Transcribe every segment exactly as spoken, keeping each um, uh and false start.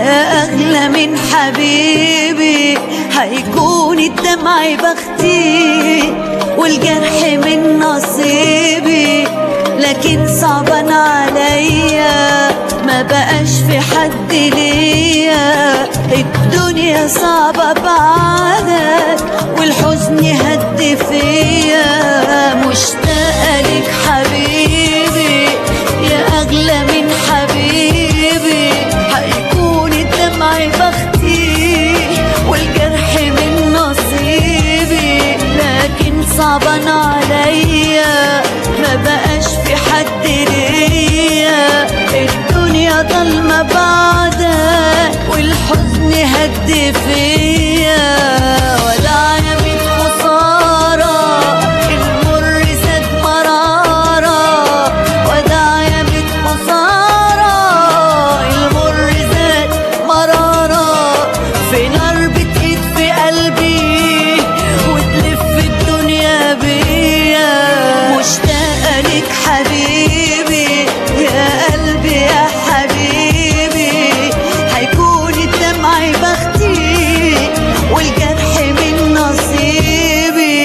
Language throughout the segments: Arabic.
يا أغلى من حبيبي، هيكون الدمع بختي والجرح من نصيبي، لكن صعبان عليا ما بقاش في حد ليا، الدنيا صعبة بعدك والحزن هد فيا، مشتاقة لك حبيبي يا أغلى من حبيبي، هيكون الدمع بختي والجرح من نصيبي، لكن صعبان عليا ما بقاش في حد ليا، الدنيا ضلمة بعدك والحزن هد فيا، وداع يا بنت خسارة المر زاد مرارة، وداع يا بنت خسارة المر زاد مرارة، في نار بتقيد في قلبي وتلف الدنيا بيا، مشتاقة لك حبيبي يا قلبي يا حبيبي، هيكون الدمع بختي والجرح من نصيبي.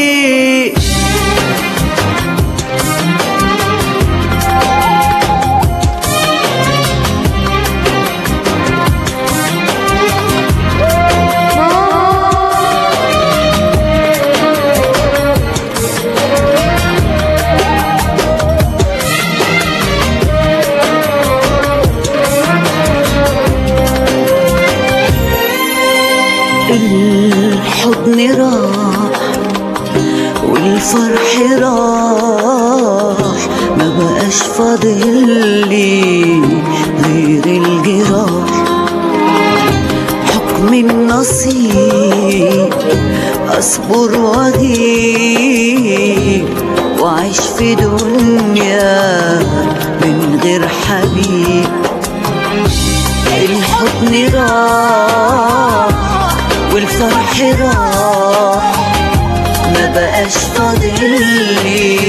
الحضن راح والفرح راح، ما بقاش فاضل لي غير الجراح، حكم النصيب اصبر واغيب واعيش في دنيا من غير حبيب، الحضن راح والفرح راح، ما بقاش فاضل لي